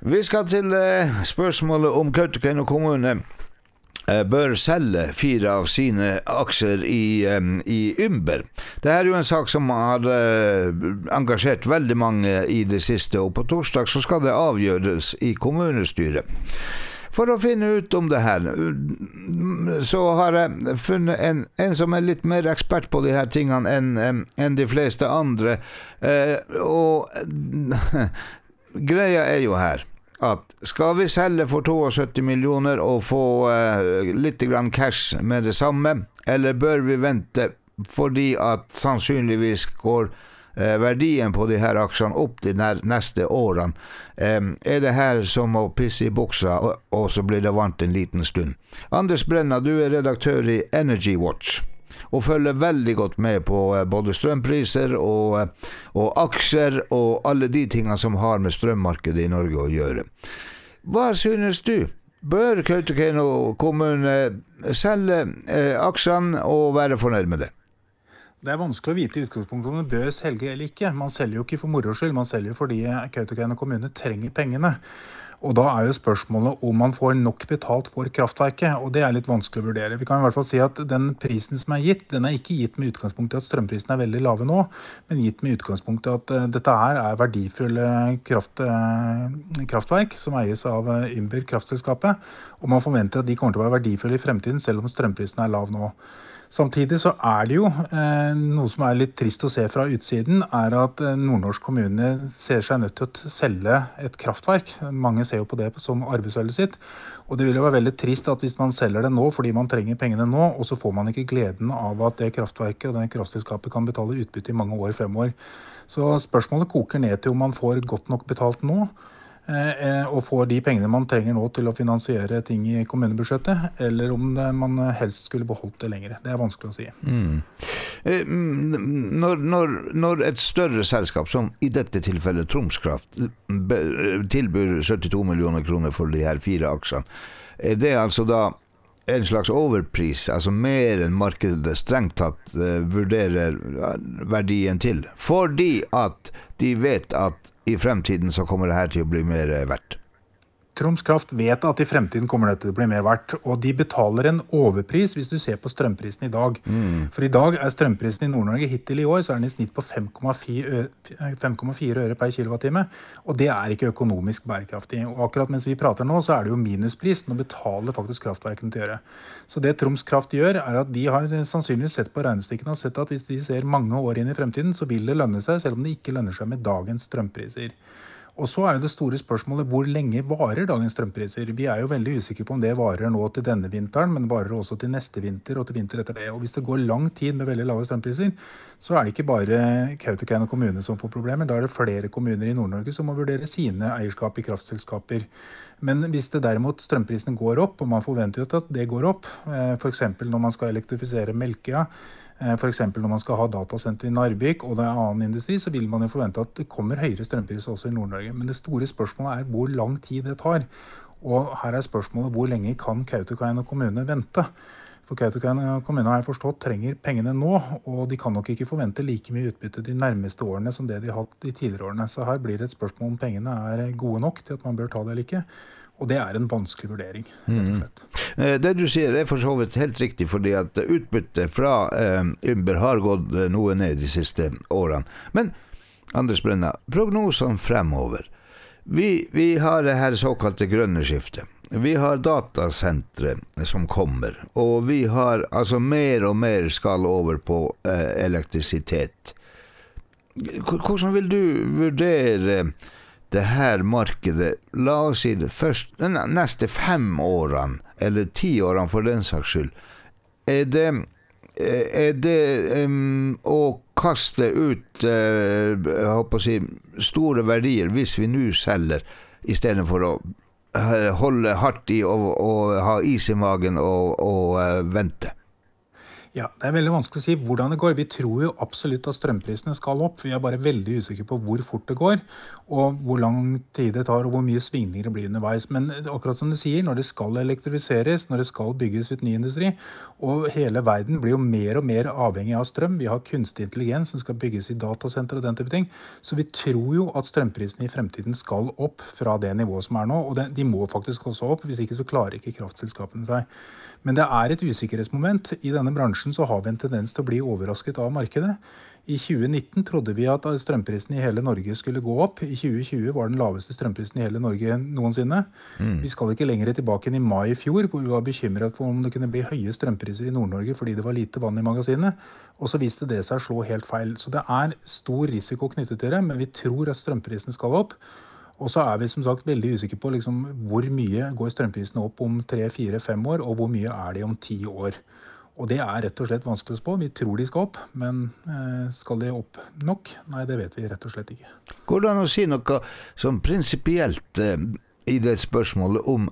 Vi skal til spørsmålet om Kautokeino kommune bør selge 4 av sine aksjer i Ymber. Det er jo en sak som har engasjert veldig mange i det siste, og på torsdag så skal det avgjøres i kommunestyret. For å finne ut om det her, så har jeg funnet en som er litt mer ekspert på de her tingene enn de fleste andre, og greia er jo her at skal vi selge for 72 millioner og få litt grann cash med det samme, eller bør vi vente fordi at sannsynligvis går verdien på de her aksjene opp de neste årene? Er det her som å pisse i buksa, og så blir det varmt en liten stund? Anders Brenna, du er redaktør i Energy Watch og følger veldig godt med på både strømpriser og aksjer og alle de tingene som har med strømmarkedet i Norge å gjøre. Hva synes du? Bør Kautokeino kommune selge aksjene og være fornøyd med det? Det er vanskelig å vite i utgangspunktet om det bør selge eller ikke. Man selger jo ikke for moro skyld, man selger fordi Kautokeino kommune trenger pengene. Og da er jo spørsmålet om man får nok betalt for kraftverket, og det er litt vanskelig å vurdere. Vi kan i hvert fall si at den prisen som er gitt, den er ikke gitt med utgangspunkt i at strømprisen er veldig lave nå, men gitt med utgangspunkt i at dette her er verdifulle kraftverk som eies av Ymber kraftselskapet, og man forventer at de kommer til å være verdifulle i fremtiden selv om strømprisen er lav nå. Samtidig så er det jo noe som er litt trist å se fra utsiden, er at Nordnorsk kommune ser seg nødt til å selge et kraftverk. Mange ser jo på det som arbeidsveldet sitt, og det vil jo være veldig trist at hvis man selger det nå fordi man trenger pengene nå, og så får man ikke gleden av at det kraftverket og det kraftselskapet kan betale utbytte i mange år fremover. Så spørsmålet koker ned til om man får godt nok betalt nå, og får de pengene man trenger nå til å finansiere ting i kommunebudsjettet, eller om man helst skulle beholdt det lengre. Det er vanskelig å si. Når et større selskap, som i dette tilfellet Troms Kraft, tilbyr 72 millioner kroner for de her 4 aksjene, det er altså da en slags overpris, altså mer enn markedet strengt tatt vurderer verdien til, fordi at de vet at i fremtiden så kommer det her til å bli mer verdt. Troms Kraft vet at i fremtiden kommer det til å bli mer verdt, og de betaler en overpris hvis du ser på strømprisen i dag. For i dag er strømprisen i Nord-Norge hittil i år, så er den i snitt på 5,4 øre per kilowattime, og det er ikke økonomisk bærekraftig. Og akkurat mens vi prater nå, så er det jo minuspris, nå betaler faktisk kraftverkene til å gjøre. Så det Troms Kraft gjør, er at de har sannsynligvis sett på regnestykkene og sett at hvis de ser mange år inn i fremtiden, så vil det lønne seg, selv om det ikke lønner seg med dagens strømpriser. Og så er det store spørsmålet, hvor lenge varer dagens strømpriser? Vi er jo veldig usikre på om det varer nå til denne vinteren, men varer også til neste vinter og til vinter etter det. Og hvis det går lang tid med veldig lave strømpriser, så er det ikke bare Kautokeino kommune som får problemer. Da er det flere kommuner i Nord-Norge som må vurdere sine eierskap i kraftselskaper. Men hvis det derimot strømprisene går opp, og man forventer jo at det går opp, for eksempel når man skal elektrifisere Melkøya, for eksempel når man skal ha datasenter i Narvik og det er annen industri, så vil man jo forvente at det kommer høyere strømpriser også i Nord-Norge. Men det store spørsmålet er hvor lang tid det tar. Og her er spørsmålet hvor lenge kan Kautokeino kommune vente? For Kautokeino kommune har jeg forstått trenger pengene nå, og de kan nok ikke forvente like mye utbytte de nærmeste årene som det de har hatt de tidligere årene. Så her blir det et spørsmål om pengene er gode nok til at man bør ta det eller ikke. Og det er en vanskelig vurdering, rett og slett. Det du sier er for så vidt helt riktig, fordi at utbyttet fra Ymber har gått noe ned de siste årene. Men, Anders Brenna, prognosene fremover. Vi har det her såkalte grønne skiftet. Vi har datasentre som kommer, og vi har altså mer og mer skal over på elektrisitet. Hvordan vil du vurdere det her markedet, la oss si det først, neste 5 årene, eller 10 årene for den saks skyld, er det å kaste ut, jeg håper å si, store verdier hvis vi nå selger, i stedet for å holde hardt i og ha is i magen og vente? Ja, det veldig vanskelig å si hvordan det går. Vi tror jo absolutt at strømprisene skal opp. Vi bare veldig usikre på hvor fort det går, og hvor lang tid det tar, og hvor mye svingninger det blir underveis. Men akkurat som du sier, når det skal elektrifiseres, når det skal bygges ut ny industri, og hele verden blir jo mer og mer avhengig av strøm. Vi har kunstig intelligens som skal bygges i datasenter og den type ting. Så vi tror jo at strømprisene i fremtiden skal opp fra det nivået som nå, og de må faktisk også opp, hvis ikke så klarer ikke kraftselskapene seg. Men det et usikkerhetsmoment. I denne bransjen så har vi en tendens til å bli overrasket av markedet. I 2019 trodde vi at strømprisen i hele Norge skulle gå opp. I 2020 var den laveste strømprisen i hele Norge noensinne. Vi skal ikke lenger tilbake enn i mai i fjor, hvor vi var bekymret for om det kunne bli høye strømpriser i Nord-Norge fordi det var lite vann i magasinet. Og så viste det seg å slå helt feil. Så det stor risiko knyttet til det, men vi tror at strømprisen skal opp. Og så vi som sagt veldig usikre på liksom, hvor mye går strømprisene opp om 3, 4, 5 år, og hvor mye det om 10 år. Og det rett og slett vanskelig å spå. Vi tror de skal opp, men skal de opp nok? Nei, det vet vi rett og slett ikke. Går det an å si noe som prinsipielt i det spørsmålet om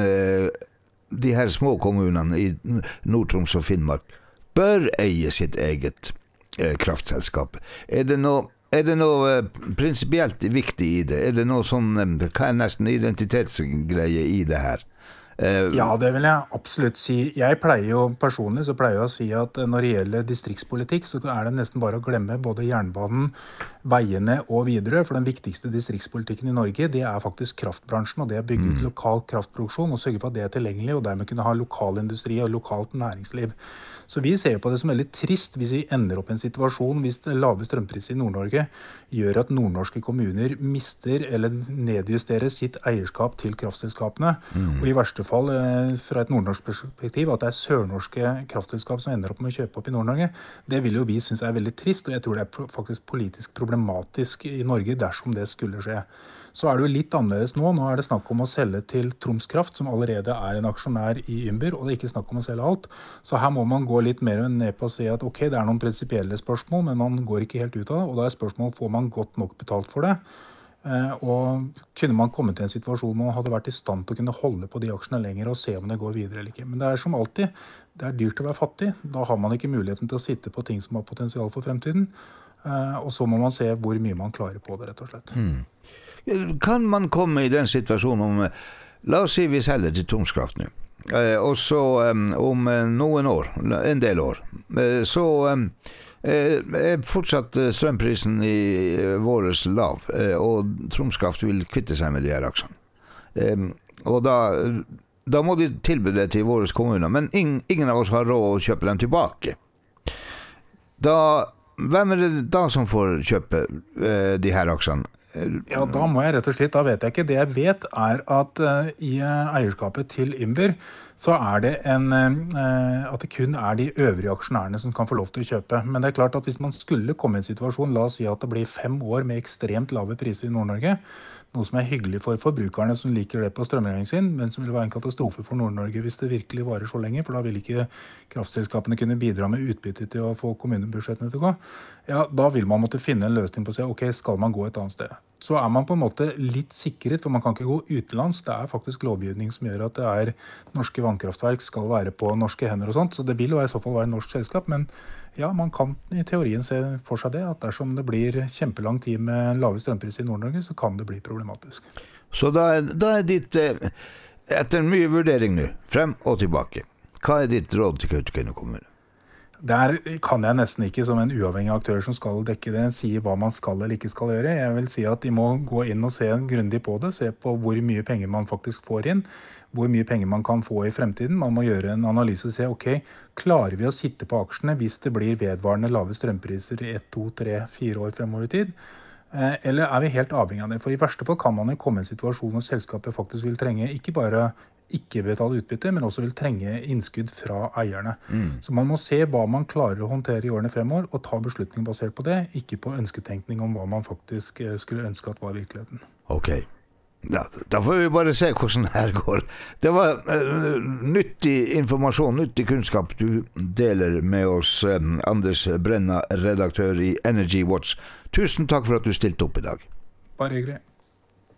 de her små kommunene i Nord-Troms og Finnmark bør eie sitt eget kraftselskap? Er det noe prinsipielt viktig i det? Er det noe sånn, hva nesten identitetsgreie i det her? Ja, det vil jeg absolutt si. Jeg pleier jo personlig å si at når det gjelder distriktspolitikk, så det nesten bare å glemme både jernbanen, veiene og Widerøe, for den viktigste distriktspolitikken i Norge, det faktisk kraftbransjen, og det å bygge ut lokal kraftproduksjon og sørge for at det tilgjengelig, og dermed kunne ha lokal industri og lokalt næringsliv. Så vi ser på det som veldig trist hvis vi ender opp i en situasjon hvis lave strømpriser i Nord-Norge gjør at nordnorske kommuner mister eller nedjusterer sitt eierskap til kraftselskapene, og i verste fall fra et nordnorsk perspektiv at det sørnorske kraftselskap som ender opp med å kjøpe opp i Nord-Norge. Det vil jo vi synes veldig trist, og jeg tror det faktisk politisk problematisk i Norge dersom det skulle skje. Så det jo litt annerledes nå. Nå det snakk om å selge til Troms Kraft, som allerede en aksjonær i Ymber, og det ikke snakk om å selge alt. Så her må man gå litt mer ned på å si at ok, det noen prinsipielle spørsmål, men man går ikke helt ut av det, og da spørsmålet, får man godt nok betalt for det? Og kunne man komme til en situasjon hvor man hadde vært i stand til å kunne holde på de aksjene lenger og se om det går videre eller ikke. Men det som alltid, det dyrt å være fattig. Da har man ikke muligheten til å sitte på ting som har potensial for fremtiden. Og så må man se hvor mye man klarer på det, rett og slett. Kan man komme i den situasjonen om, la oss si vi selger til Troms Kraft nå, og så om noen år, en del år, så fortsatt strømprisen i våres lav, og Troms Kraft vil kvitte seg med de her aksjene. Og da må de tilby det til våre kommuner, men ingen av oss har råd å kjøpe dem tilbake. Hvem det da som får kjøpe de her aksjene? Ja, da må jeg rett og slett, da vet jeg ikke. Det jeg vet at i eierskapet til Ymber, så det at det kun de øvrige aksjonærene som kan få lov til å kjøpe. Men det klart at hvis man skulle komme i en situasjon, la oss si at det blir 5 år med ekstremt lave priser i Nord-Norge, noe som hyggelig for forbrukerne som liker det på strømregningen sin, men som vil være en katastrofe for Nord-Norge hvis det virkelig varer så lenge, for da vil ikke kraftselskapene kunne bidra med utbytte til å få kommunebudsjettene til å gå. Ja, da vil man måtte finne en løsning på å si, ok, skal man gå et annet sted? Så man på en måte litt sikret, for man kan ikke gå utenlands. Det faktisk lovgivning som gjør at det norske vannkraftverk skal være på norske hender og sånt, så det vil jo i så fall være norsk selskap, men ja, man kan i teorien se for seg det, at dersom det blir kjempelang tid med lave strømpriser i Nord-Norge, så kan det bli problematisk. Så da ditt, etter mye vurdering nå, frem og tilbake, hva ditt råd til Kautokeino kommune? Der kan jeg nesten ikke som en uavhengig aktør som skal dekke det, si hva man skal eller ikke skal gjøre. Jeg vil si at de må gå inn og se grundig på det, se på hvor mye penger man faktisk får inn, hvor mye penger man kan få i fremtiden. Man må gjøre en analyse og se, ok, klarer vi å sitte på aksjene hvis det blir vedvarende lave strømpriser i 1, 2, 3, 4 år fremover i tid? Eller vi helt avhengig av det? For i verste fall kan man jo komme i en situasjon hvor selskapet faktisk vil trenge ikke bare ikke betale utbytte, men også vil trenge innskudd fra eierne. Så man må se hva man klarer å håndtere i årene fremover, og ta beslutning basert på det, ikke på ønsketenkning om hva man faktisk skulle ønske at var virkeligheten. Ok. Ja, da får vi bare se hvordan det her går. Det var nyttig informasjon, nyttig kunnskap du deler med oss, Anders Brenna, redaktør i Energy Watch. Tusen takk for at du stilte opp i dag. Bare hyggelig.